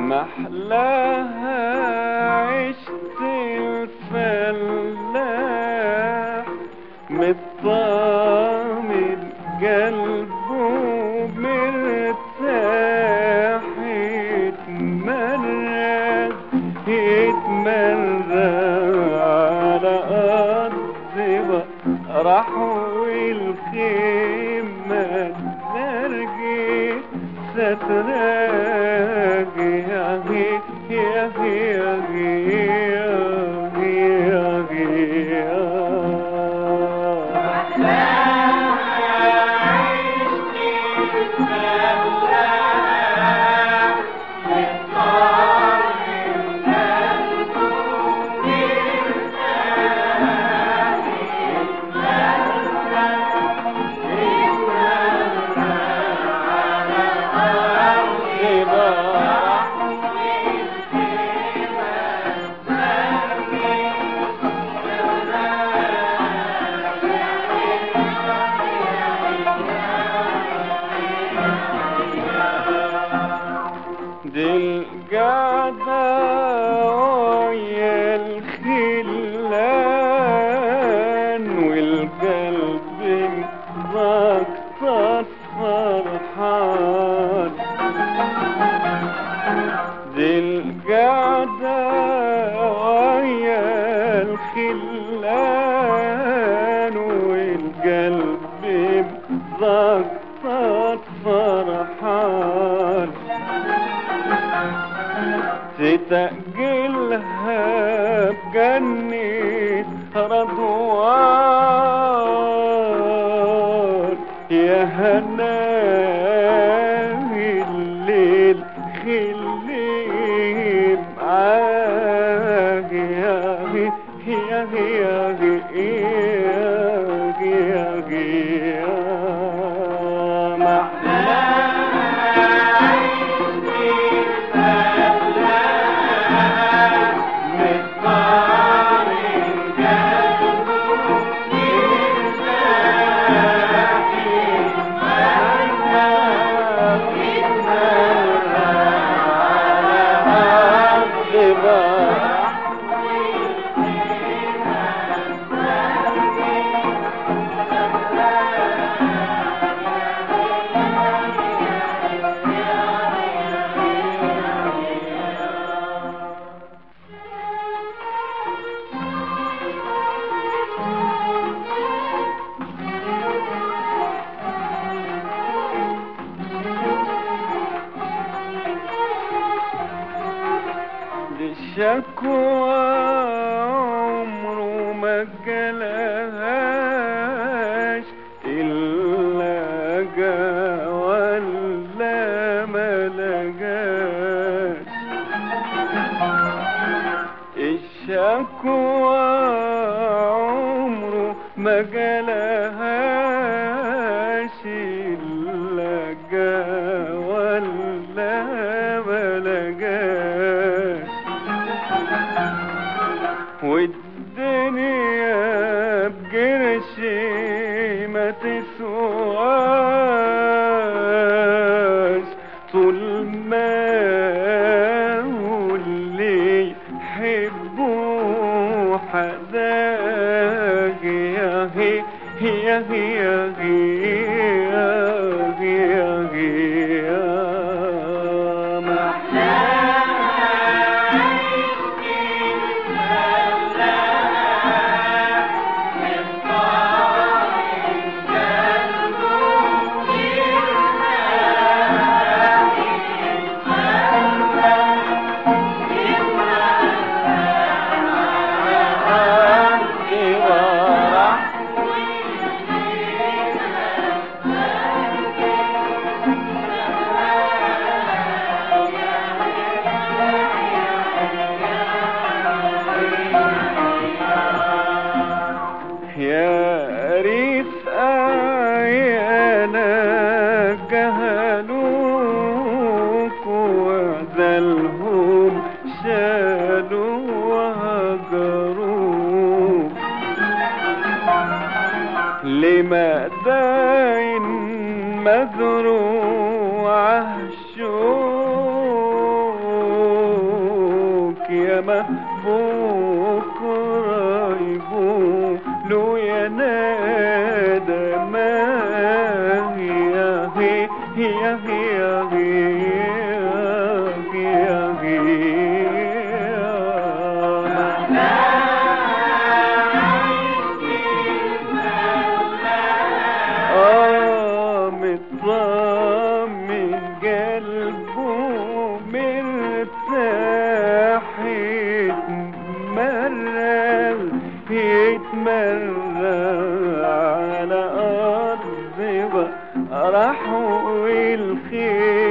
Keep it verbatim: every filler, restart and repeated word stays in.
محلاها عشت الفلاح مطمن قلبه مرتاح يتمرد يتمرد على أرض راح والخيمة ترقي ستراقي يا هي يا هي يا هي يا هي دي القعدة ويا الخلان والقلب مقطع فرحان دي القعدة ويا الخلان والقلب مقطع فرحان تتقلها بجنة رضوان يا هناوي الليل خلي معاك يا هي يا هي يا هي يا شكوى عمره ما جالهاش إلا جا ولا ما لقاش الشكوى عمره ما جالهاش إلا جا ولا ما لقاش والدنيا بقرشي ما تسواش طول ما هو اللي يحبه حداك يا هي يا هي يا هي يا هي يا رفقة يانا جهلوك وذلهم شالوا وهجروك لما داين مزروع الشوق بكرة يقولوا يا نادى ما هي هي هي هي هي آه مطمن قلبه مرتاح يتمرغ يتمرغ على أرض راح والخير